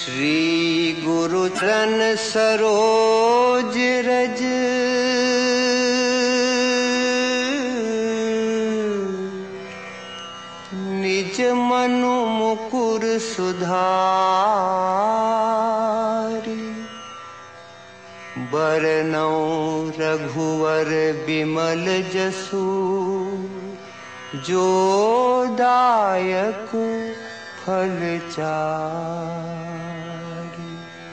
श्री गुरु चरण सरोज रज निज मनु मुकुर सुधारि बरनौ रघुवर बिमल जसु जो दायक फल चारि।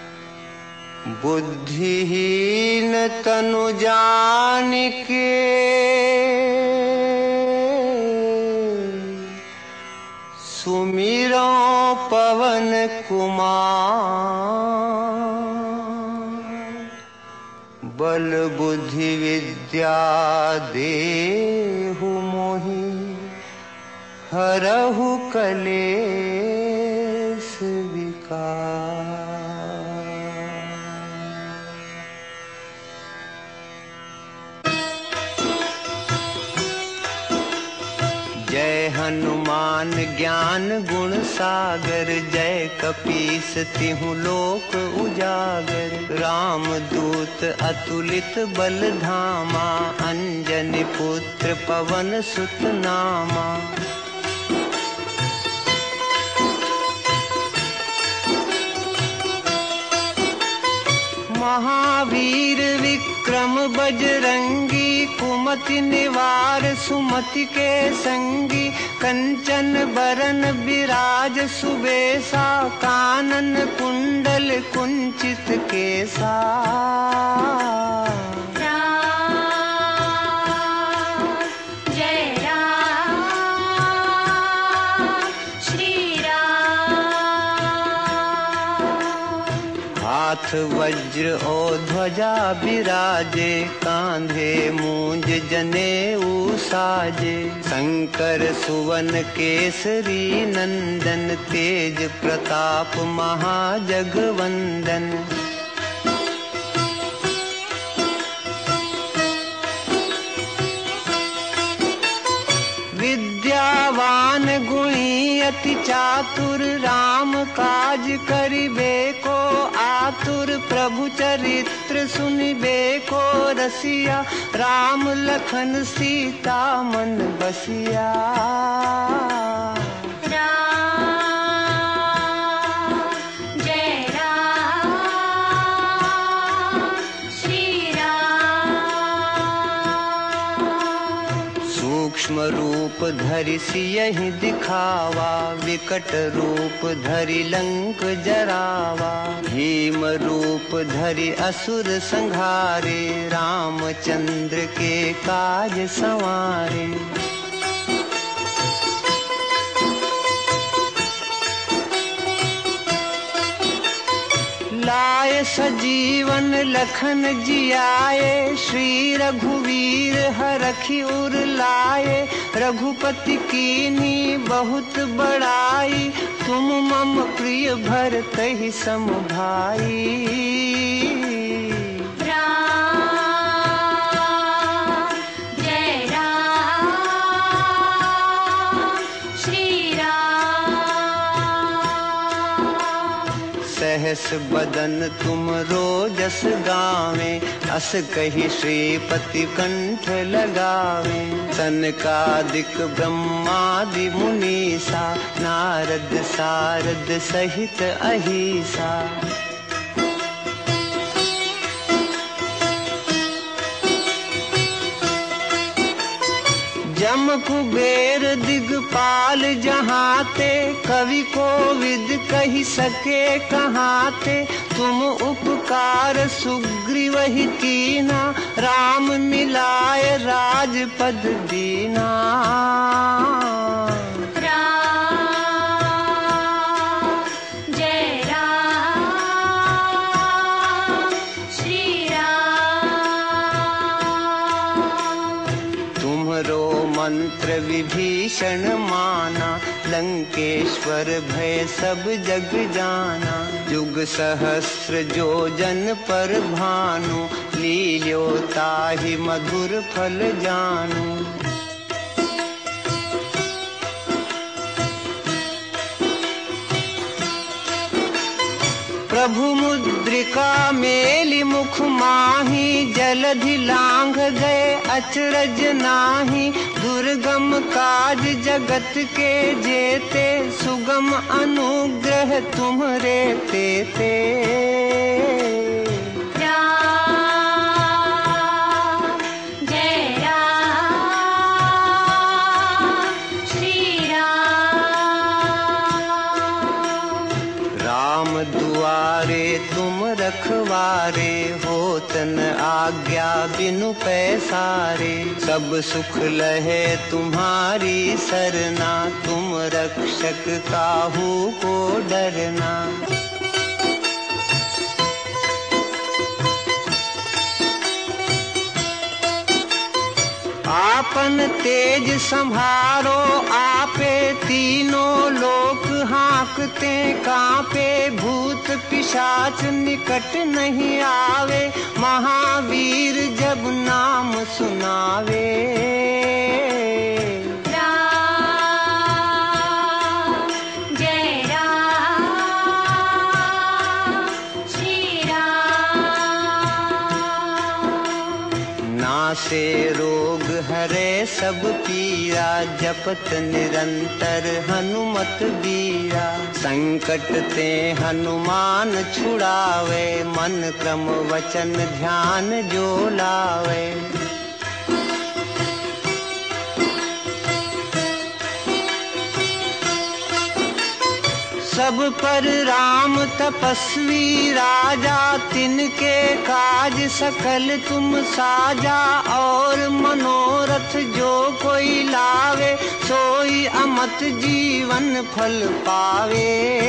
बुद्धिहीन तनु जानिके सुमिरो पवन कुमार। बल बुद्धि विद्या देहु मोहि हरहु कलेश विकार। जय हनुमान ज्ञान गुण सागर जय कपीस तिहु लोक उजागर। राम दूत अतुलित बल धामा अंजनी पुत्र पवन सुत नामा। महावीर विक्रम बजरंगी कुमति निवार सुमति के संगी। कंचन बरन बिराज सुबेसा कानन कुंडल कुंचित केसा। हाथ वज्र और ध्वजा बिराजे कांधे मूंज जनेऊ साजे। शंकर सुवन केसरी नंदन तेज प्रताप महाजगवंदन। विद्यावान गुणी अति चातुर राम काज करिबे को आतुर। प्रभु चरित्र सुनिबे को रसिया राम लखन सीता मन बसिया। सूक्ष्म रूप धरि सियहि दिखावा विकट रूप धरि लंक जरावा। भीम रूप धरि असुर संहारे रामचंद्र के काज संवारे। लाए सजीवन लखन जियाए श्री रघुवीर हरखि उर लाए। रघुपति कीन्ही बहुत बड़ाई तुम मम प्रिय भरतहि सम भाई। सहस बदन तुम रोजस गावे अस कहि श्रीपति कंठ लगावे। सनकादिक ब्रह्मादि मुनीसा नारद सारद सहित अहिसा। जम कुबेर दिगपाल जहाते कवि कोविद कहि सके कहाते। तुम उपकार सुग्रीवहि कीना राम मिलाए राजपद दीना। मंत्र विभीषण माना लंकेश्वर भय सब जग जाना। जुग सहस्र जो जन पर भानु लील्यो ताहि मधुर फल जानू। प्रभु मुद्रिका मेलि मुख माही, जलधि लांघ गए अचरज नाही। दुर्गम काज जगत के जेते, सुगम अनुग्रह तुम्हरे तेते। दुआरे तुम रखवारे, होत न आज्ञा बिनु पैसारे। सब सुख लहे तुम्हारी सरना, तुम रक्षक काहू को डरना। आपन तेज संभारो आपे, तीनों लोक हाँकते कांपे। भूत पिशाच निकट नहीं आवे, महावीर जब नाम सुनावे। से रोग हरे सब पीरा, जपत निरंतर हनुमत बीरा। संकट ते हनुमान छुड़ावे, मन क्रम वचन ध्यान जो लावे। सब पर राम तपस्वी राजा, तिनके काज सकल तुम साजा। और मनोरथ जो कोई लावे, सोई अमत जीवन फल पावे।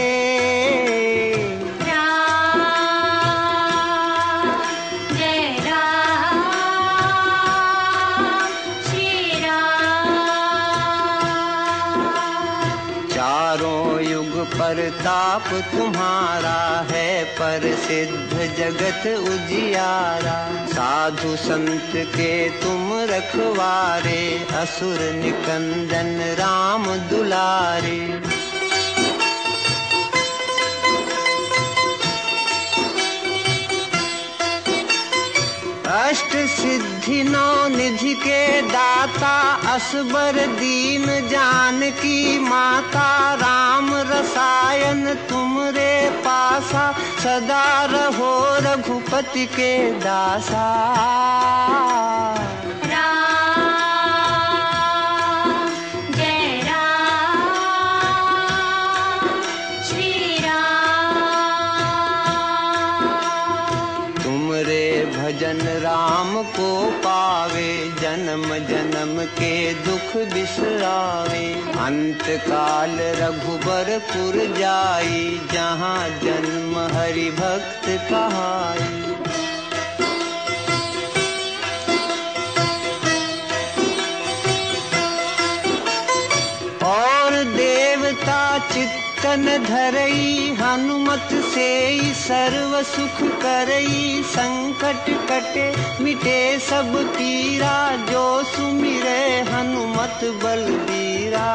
प्रताप तुम्हारा है, पर सिद्ध जगत उजियारा। साधु संत के तुम रखवारे, असुर निकंदन राम दुलारे। अष्ट सिद्धि नौ निधि के दाता, असबर दीन जानकी माता। राम रसायन तुमरे पासा, सदा रहो रघुपति के दासा। भजन राम को पावे, जन्म जन्म के दुख बिसरावे। अंत काल रघुबरपुर जाई, जहाँ जन्म हरि भक्त कहाई। और देवता चित्तन धरई, हनुमत से सर्व सुख करई। संकट कटे मिटे सब पीरा, जो सुमिरे हनुमत बलबीरा।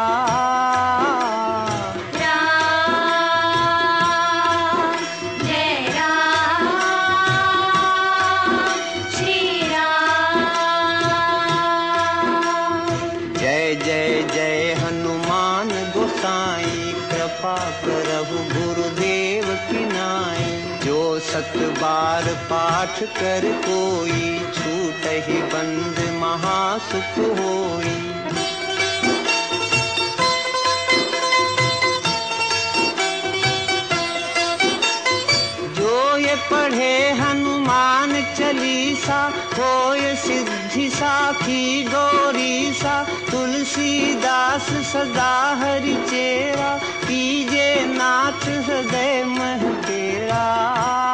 कृपा करहु गुरुदेव की नाई। जो सत बार पाठ कर कोई, छूटहि बंद महासुख होई। जो ये पढ़े हनुमान चालीसा, होय सिद्धि साखी गौरीसा। तुलसीदास सदा हरि चेरा, कीजे नाथ हृदय मह तेरा।